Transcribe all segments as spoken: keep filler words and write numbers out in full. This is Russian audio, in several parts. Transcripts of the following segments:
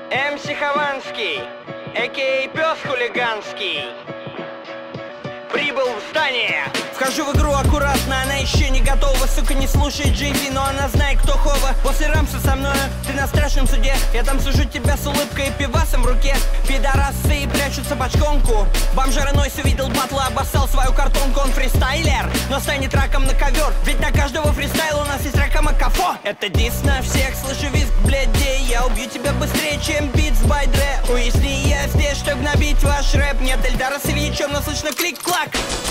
эм си Хованский, а ка а Пёс Хулиганский, прибыл в здание. Вхожу в игру аккуратно, она еще не готова. Сука, не слушает джей пи, но она знает, кто Хова. После рамса со мной, ты на страшном суде. Я там сужу тебя с улыбкой и пивасом в руке. Пидорасы прячутся бочконку. Бомжара Нойс увидел батла, обоссал свою картонку. Он фристайлер, но станет раком на ковер. Ведь на каждого фристайла у нас есть ракома кафо. Это дис на всех, слышу визг блядей. Я убью тебя быстрее, чем битс бай дре. Уясни, я здесь, чтобы набить ваш рэп. Нет Эльдара с Ильичем, но слышно клик-клак.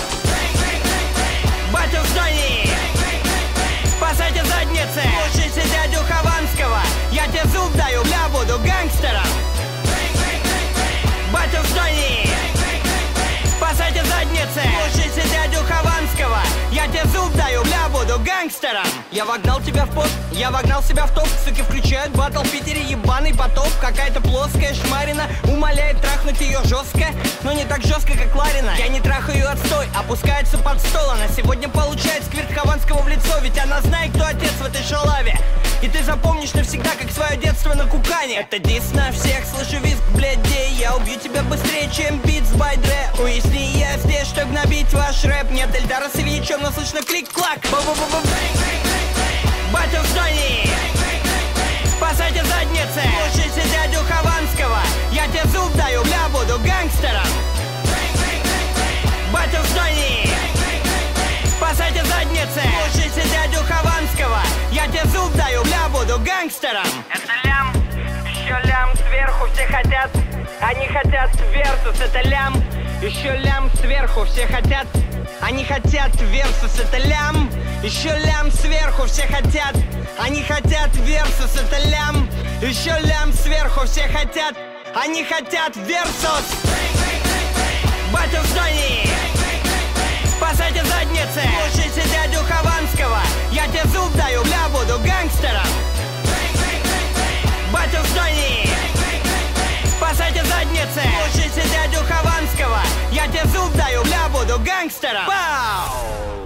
Батя в здании, спасайте задницы. Слушайте дядю Хованского, я тебе зуб даю, бля, буду гангстером. Батя в здании, спасайте задницы. Слушайте дядю Хованского, я тебе зуб даю, бля, буду гангстером. Я вогнал тебя в пост, я вогнал себя в топ. Суки включают батл в Питере, ебаный потоп. Какая-то плоская шмарина умоляет трахнуть ее жестко, но не так жестко, как Ларина. Я не трахаю ее отстой, опускается под стол. Она сегодня получает сквирт Хованского в лицо. Ведь она знает, кто отец в этой шалаве. И ты запомнишь навсегда, как свое детство на кукане. Это дис на всех, слышу визг блядей. Я убью тебя быстрее, чем битс бай дре. Уясни, я здесь, чтобы набить ваш рэп. Нет Эльдара с Ильичем, но слышно клик-клак. Ба-ба-ба-ба. Батя в здании, спасайте задницы. Слушайте дядю Хованского, я тебе зуб даю, бля, буду гангстером. Батя в здании, спасайте задницы. Слушайте дядю Хованского, я тебе зуб даю, бля, буду гангстером. Это лям, еще лям сверху, все хотят, они хотят версус. Это лям, еще лям сверху, все хотят, они хотят версус. Это лям, еще лям сверху, все хотят, они хотят версус. Это лям, еще лям сверху, все хотят, они хотят версус. Батя в здании, спасайте задницы. Слушайте дядю Хованского, я тебе зуб даю, бля, буду гангстером. Батя в здании, спасайте задницы. Слушайте дядю Хованского, я тебе зуб даю, бля, буду гангстером. Пау!